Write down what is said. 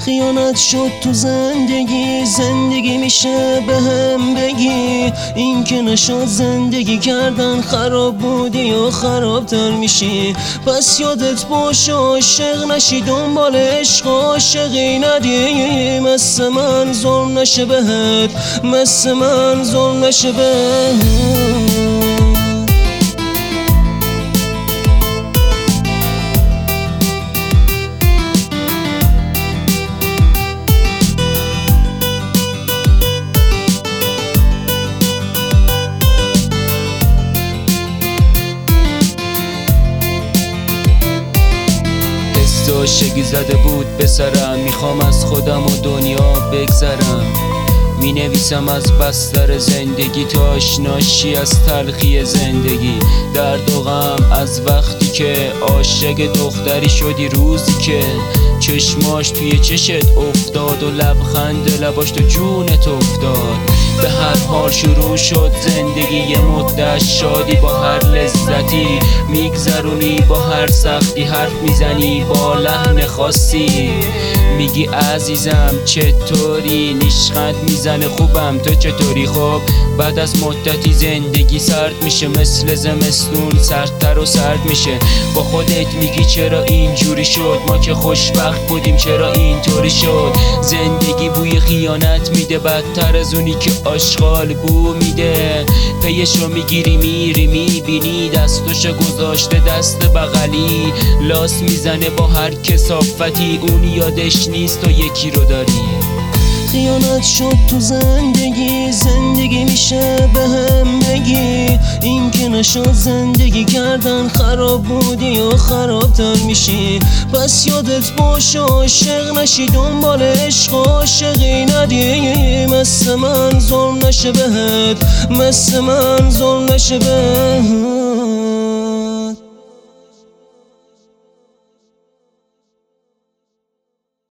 خیانت شد تو زندگی میشه به هم بگی این که نشد زندگی کردن خراب بودی یا خرابتر میشی. پس یادت باشه عاشق نشی دنبال عشق عاشقی ندی. مثل من ظلم نشه بهت، مثل من ظلم نشه بهت. عاشقی زده بود به سرم، میخوام از خودم و دنیا بگذرم. می نویسم از بستر زندگی تا آشناشی از تلخی زندگی. درد و غم از وقتی که عاشق دختری شدی، روزی که چشماش توی چشت افتاد و لبخند لباش تو جونت افتاد. به هر حال شروع شد زندگی، یه مدت شادی با هر لذتی میگذرونی، با هر سختی حرف میزنی با لحن خاصی. میگی عزیزم چطوری، نیشخند میزنه خوبم تو چطوری. خب بعد از مدتی زندگی سرد میشه، مثل زمستون سردتر و سرد میشه. با خودت میگی چرا اینجوری شد، ما که خوشبخت بودیم چرا اینطوری شد. زندگی بوی خیانت میده، بدتر از اونی که آشغال بو میده. پیشو میگیری میری میبینی دستاشو گذاشته دست بغلی، لاس میزنه با هر کثافتی، اون یادش نیست و یکی رو داری. خیانت شد تو زندگی میشه به هم بگی این که نشد زندگی کردن خراب بودی یا خرابتر میشی. پس یادت باشه عاشق نشی دنبال عشق عاشقی ندی. مثل من ظلم نشه بهت، مثل من ظلم نشه بهت.